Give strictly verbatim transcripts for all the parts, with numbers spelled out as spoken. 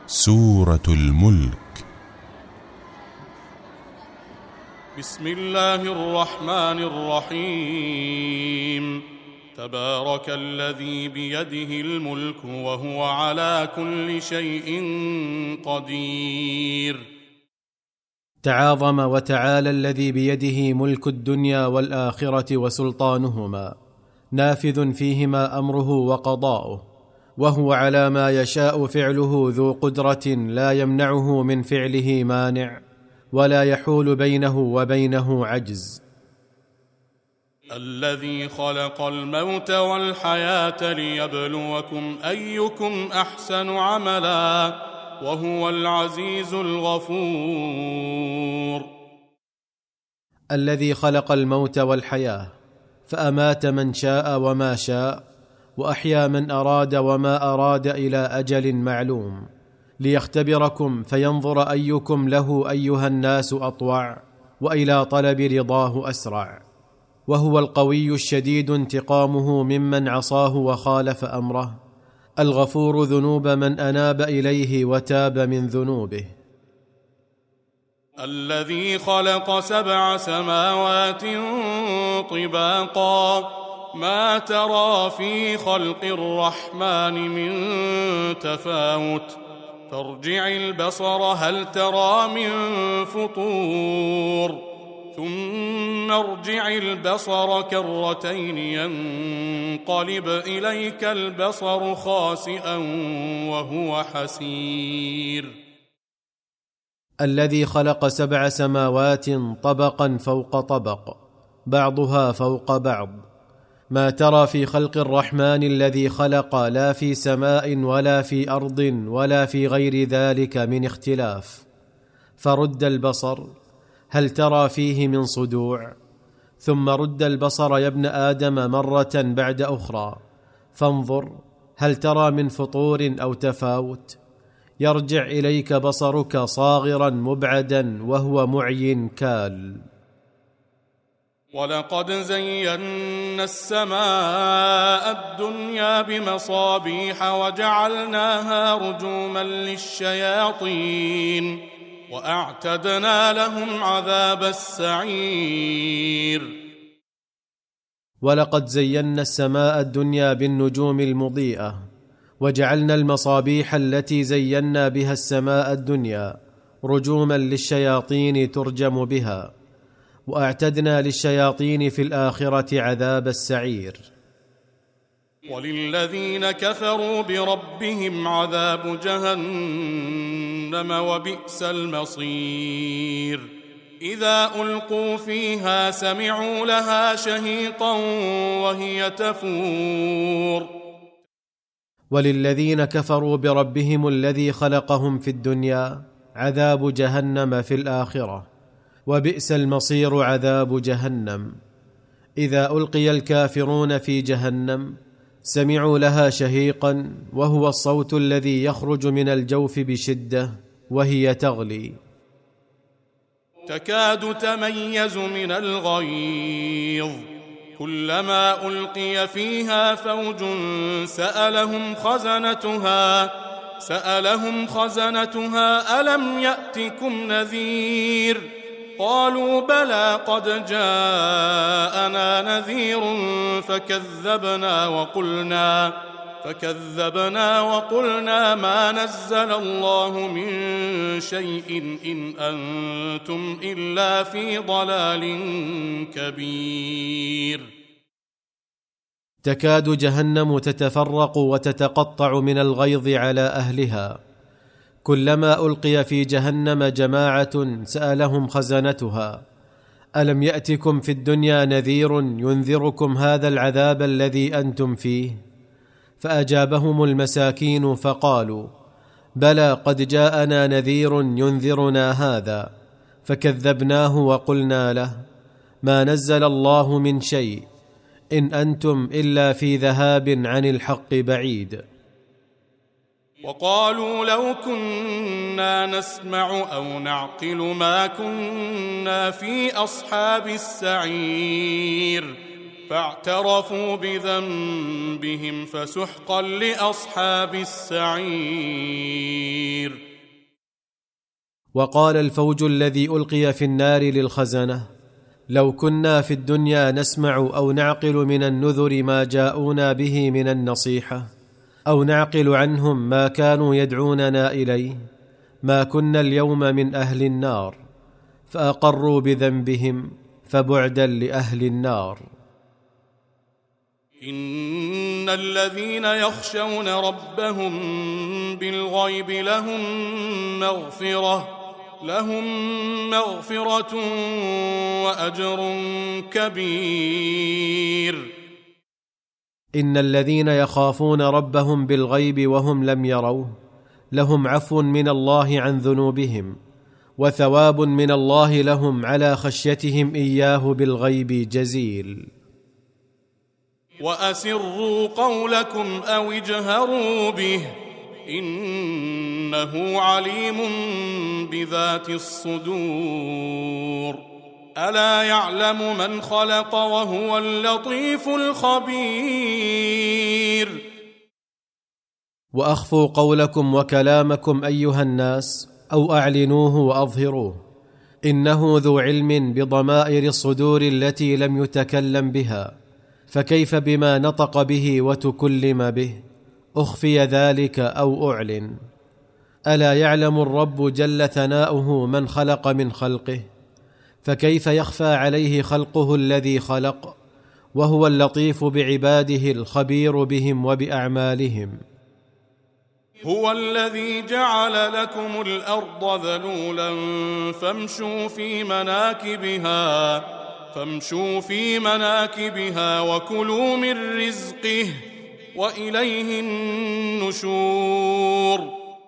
سورة الملك. بسم الله الرحمن الرحيم. تبارك الذي بيده الملك وهو على كل شيء قدير. تعاظم وتعالى الذي بيده ملك الدنيا والآخرة وسلطانهما، نافذ فيهما أمره وقضاؤه، وهو على ما يشاء فعله ذو قدرة لا يمنعه من فعله مانع، ولا يحول بينه وبينه عجز. الذي خلق الموت والحياة ليبلوكم أيكم أحسن عملا وهو العزيز الغفور. الذي خلق الموت والحياة فأمات من شاء وما شاء، وأحيا من أراد وما أراد إلى أجل معلوم، ليختبركم فينظر أيكم له أيها الناس أطوع، وإلى طلب رضاه أسرع. وهو القوي الشديد انتقامه ممن عصاه وخالف أمره، الغفور ذنوب من أناب إليه وتاب من ذنوبه. الذي خلق سبع سماوات طباقا ما ترى في خلق الرحمن من تفاوت فارجع البصر هل ترى من فطور ثم ارجع البصر كرتين ينقلب إليك البصر خاسئا وهو حسير. الذي خلق سبع سماوات طبقا فوق طبق بعضها فوق بعض، ما ترى في خلق الرحمن الذي خلق لا في سماء ولا في أرض ولا في غير ذلك من اختلاف، فرد البصر هل ترى فيه من صدوع، ثم رد البصر يا ابن آدم مرة بعد أخرى فانظر هل ترى من فطور أو تفاوت، يرجع إليك بصرك صاغرا مبعدا وهو معي كال. ولقد زينا السماء الدنيا بمصابيح وجعلناها رجوما للشياطين وأعتدنا لهم عذاب السعير. ولقد زينا السماء الدنيا بالنجوم المضيئة، وجعلنا المصابيح التي زينا بها السماء الدنيا رجوما للشياطين ترجم بها، وأعتدنا للشياطين في الآخرة عذاب السعير. وللذين كفروا بربهم عذاب جهنم وبئس المصير. إذا ألقوا فيها سمعوا لها شهيقا وهي تفور. وللذين كفروا بربهم الذي خلقهم في الدنيا عذاب جهنم في الآخرة، وبئس المصير عذاب جهنم. إذا ألقي الكافرون في جهنم سمعوا لها شهيقا، وهو الصوت الذي يخرج من الجوف بشدة وهي تغلي، تكاد تميز من الغيظ كلما ألقي فيها فوج سألهم خزنتها سألهم خزنتها ألم يأتكم نذير قالوا بلى قد جاءنا نذير فكذبنا وقلنا فكذبنا وقلنا ما نزل الله من شيء إن أنتم إلا في ضلال كبير. تكاد جهنم تتفرق وتتقطع من الغيظ على أهلها، كلما ألقي في جهنم جماعة سألهم خزنتها ألم يأتكم في الدنيا نذير ينذركم هذا العذاب الذي أنتم فيه؟ فأجابهم المساكين فقالوا بلى قد جاءنا نذير ينذرنا هذا، فكذبناه وقلنا له ما نزل الله من شيء إن أنتم إلا في ذهاب عن الحق بعيد. وقالوا لو كنا نسمع أو نعقل ما كنا في أصحاب السعير فاعترفوا بذنبهم فسحقا لأصحاب السعير. وقال الفوج الذي ألقي في النار للخزنة: لو كنا في الدنيا نسمع أو نعقل من النذر ما جاءونا به من النصيحة، أو نعقل عنهم ما كانوا يدعوننا إليه، ما كنا اليوم من أهل النار. فأقروا بذنبهم فبعدا لأهل النار. إن الذين يخشون ربهم بالغيب لهم مغفرة لهم مغفرة وأجر كبير. إن الذين يخافون ربهم بالغيب وهم لم يروه لهم عفو من الله عن ذنوبهم، وثواب من الله لهم على خشيتهم إياه بالغيب جزيل. وأسروا قولكم أو اجهروا به إنه عليم بذات الصدور. ألا يعلم من خلق وهو اللطيف الخبير. وأخفوا قولكم وكلامكم أيها الناس، أو أعلنوه وأظهروه، إنه ذو علم بضمائر الصدور التي لم يتكلم بها، فكيف بما نطق به وتكلم به أخفي ذلك أو أعلن؟ ألا يعلم الرب جل ثناؤه من خلق من خلقه، فكيف يخفى عليه خلقه الذي خلق، وهو اللطيف بعباده الخبير بهم وبأعمالهم. هو الذي جعل لكم الأرض ذلولا فامشوا في مناكبها فامشوا في مناكبها وكلوا من رزقه وإليه النشور.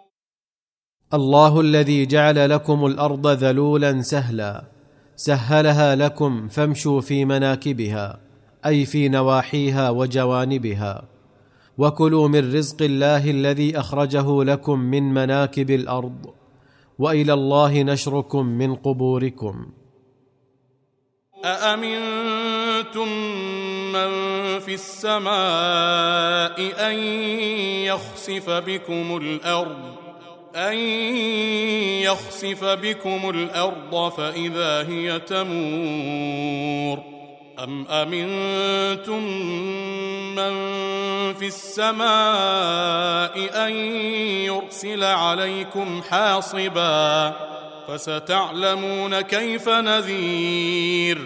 الله الذي جعل لكم الأرض ذلولا سهلا، سهلها لكم فامشوا في مناكبها، أي في نواحيها وجوانبها، وكلوا من رزق الله الذي أخرجه لكم من مناكب الأرض، وإلى الله نشركم من قبوركم. أأمنتم من في السماء أن يخسف بكم الأرض أن يخسف بكم الأرض فإذا هي تمور، أم أمنتم من في السماء أن يرسل عليكم حاصبا فستعلمون كيف نذير.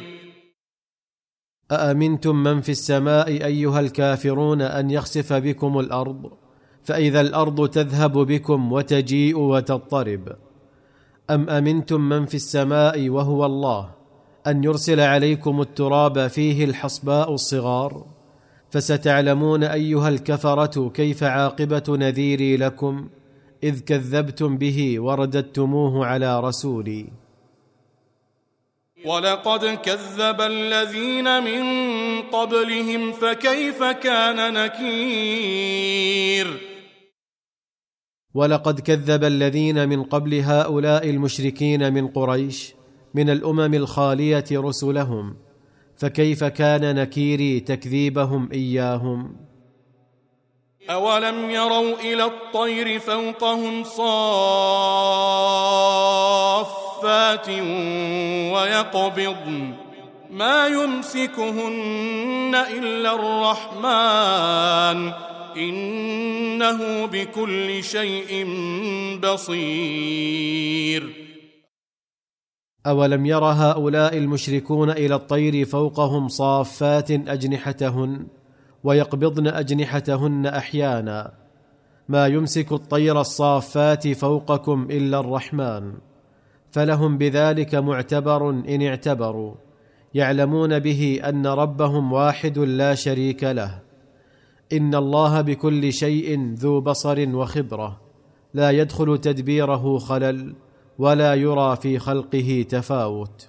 أأمنتم من في السماء أيها الكافرون أن يخسف بكم الأرض فإذا الأرض تذهب بكم وتجيء وتضطرب، أم أمنتم من في السماء وهو الله أن يرسل عليكم التراب فيه الحصباء الصغار، فستعلمون أيها الكفرة كيف عاقبة نذيري لكم إذ كذبتم به ورددتموه على رسولي. ولقد كذب الذين من قبلهم فكيف كان نكير. ولقد كذب الذين من قبل هؤلاء المشركين من قريش من الأمم الخالية رسلهم، فكيف كان نكيري تكذيبهم إياهم. أولم يروا إلى الطير فوقهم صافات ويقبضن ما يمسكهن إلا الرحمن إنه بكل شيء بصير. أولم ير هؤلاء المشركون إلى الطير فوقهم صافات أجنحتهن ويقبضن أجنحتهن أحيانا، ما يمسك الطير الصافات فوقكم إلا الرحمن، فلهم بذلك معتبر إن اعتبروا، يعلمون به أن ربهم واحد لا شريك له. إن الله بكل شيء ذو بصر وخبرة، لا يدخل تدبيره خلل ولا يرى في خلقه تفاوت.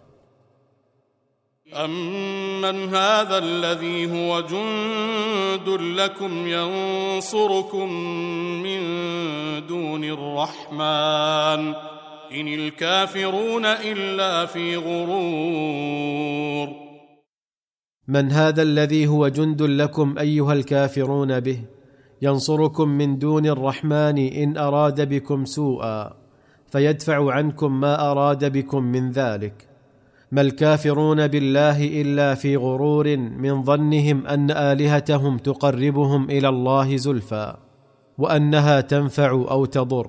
أمن هذا الذي هو جند لكم ينصركم من دون الرحمن إن الكافرون إلا في غرور. من هذا الذي هو جند لكم ايها الكافرون به ينصركم من دون الرحمن ان اراد بكم سوءا فيدفع عنكم ما اراد بكم من ذلك؟ ما الكافرون بالله الا في غرور من ظنهم ان الهتهم تقربهم الى الله زلفى وانها تنفع او تضر.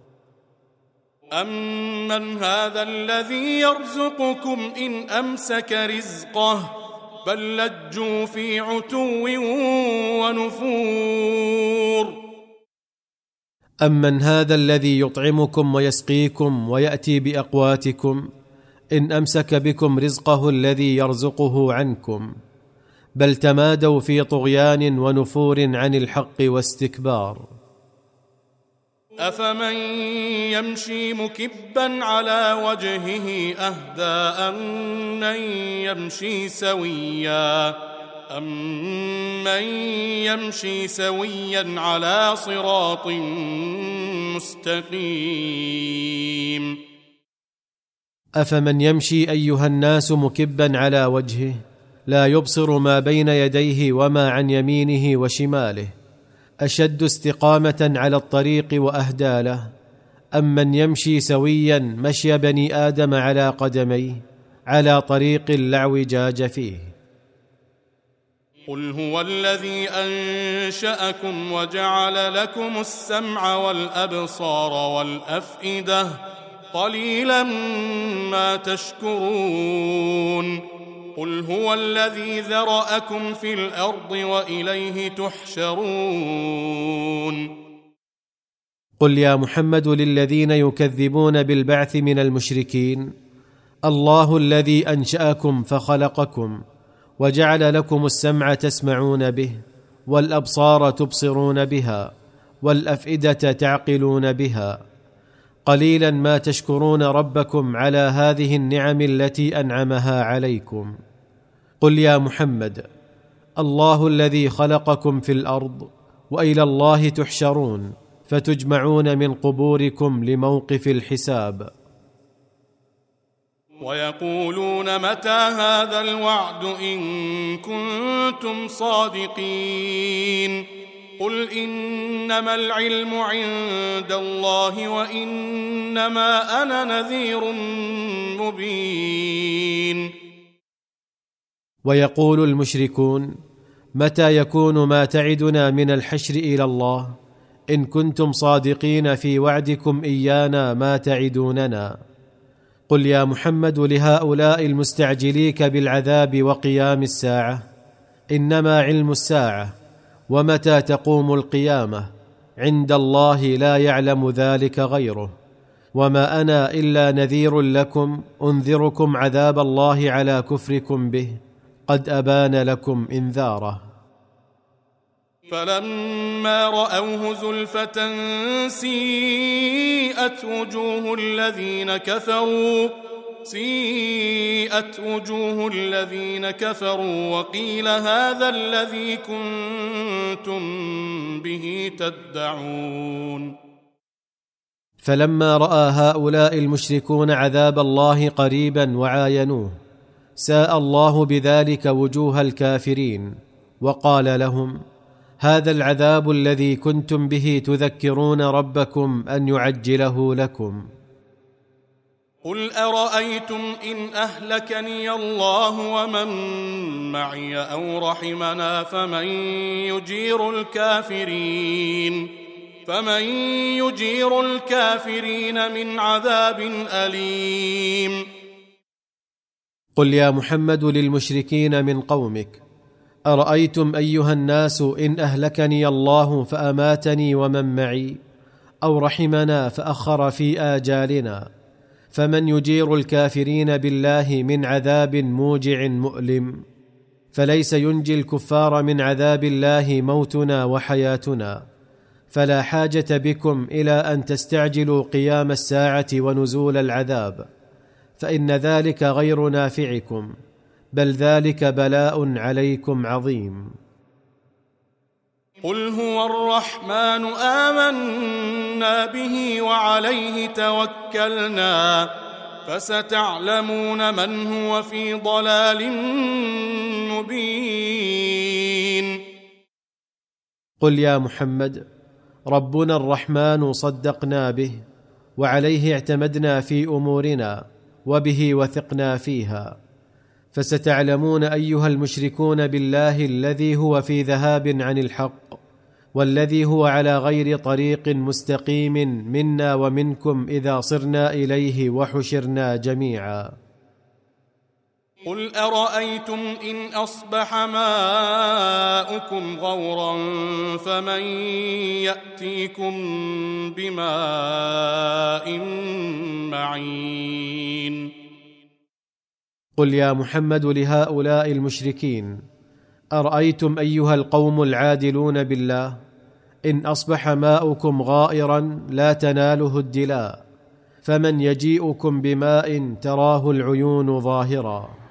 أمن هذا الذي يرزقكم إن أمسك رزقه بل لجوا في عتو ونفور. أمن هذا الذي يطعمكم ويسقيكم ويأتي بأقواتكم إن أمسك بكم رزقه الذي يرزقه عنكم بل تمادوا في طغيان ونفور عن الحق واستكبار. أفمن يمشي مكبا على وجهه أهدى أمن يمشي سويا أمن يمشي سويا على صراط مستقيم. أفمن يمشي أيها الناس مكبا على وجهه لا يبصر ما بين يديه وما عن يمينه وشماله أشد استقامة على الطريق وأهدى له أم من يمشي سويا مشي بني آدم على قدميه على طريق لا اعوجاج فيه؟ قل هو الذي أنشأكم وجعل لكم السمع والأبصار والأفئدة قليلا ما تشكرون. قل هو الذي ذرأكم في الأرض وإليه تحشرون. قل يا محمد للذين يكذبون بالبعث من المشركين الله الذي أنشأكم فخلقكم وجعل لكم السمع تسمعون به والأبصار تبصرون بها والأفئدة تعقلون بها قليلا ما تشكرون ربكم على هذه النعم التي أنعمها عليكم. قل يا محمد الله الذي خلقكم في الأرض وإلى الله تحشرون فتجمعون من قبوركم لموقف الحساب. ويقولون متى هذا الوعد إن كنتم صادقين. قل إنما العلم عند الله وإنما أنا نذير مبين. ويقول المشركون متى يكون ما تعدنا من الحشر إلى الله إن كنتم صادقين في وعدكم إيانا ما تعدوننا. قل يا محمد لهؤلاء المستعجليك بالعذاب وقيام الساعة إنما علم الساعة ومتى تقوم القيامة عند الله لا يعلم ذلك غيره وما أنا إلا نذير لكم أنذركم عذاب الله على كفركم به قد أبان لكم إنذاره. فلما رأوه زلفة سيئت وجوه الذين كفروا سيئت وجوه الذين كفروا وقيل هذا الذي كنتم به تدعون. فلما رأى هؤلاء المشركون عذاب الله قريبا وعاينوه ساء الله بذلك وجوه الكافرين وقال لهم هذا العذاب الذي كنتم به تذكرون ربكم أن يعجله لكم. قل أرأيتم إن أهلكني الله ومن معي أو رحمنا فمن يجير الكافرين فمن يجير الكافرين من عذاب أليم. قل يا محمد للمشركين من قومك أرأيتم أيها الناس إن أهلكني الله فأماتني ومن معي أو رحمنا فأخر في آجالنا فمن يجير الكافرين بالله من عذاب موجع مؤلم؟ فليس ينجي الكفار من عذاب الله موتنا وحياتنا فلا حاجة بكم إلى أن تستعجلوا قيام الساعة ونزول العذاب فإن ذلك غير نافعكم بل ذلك بلاء عليكم عظيم. قل هو الرحمن آمنا به وعليه توكلنا فستعلمون من هو في ضلال مبين. قل يا محمد: ربنا الرحمن صدقنا به، وعليه اعتمدنا في امورنا، وبه وثقنا فيها. فستعلمون ايها المشركون بالله الذي هو في ذهاب عن الحق، والذي هو على غير طريق مستقيم منا ومنكم اذا صرنا اليه وحشرنا جميعا. قل أرأيتم إن أصبح ماؤكم غورا فمن يأتيكم بماء معين. قل يا محمد لهؤلاء المشركين: أرأيتم أيها القوم العادلون بالله إن أصبح ماؤكم غائرا لا تناله الدلاء، فمن يجيئكم بماء تراه العيون ظاهرا.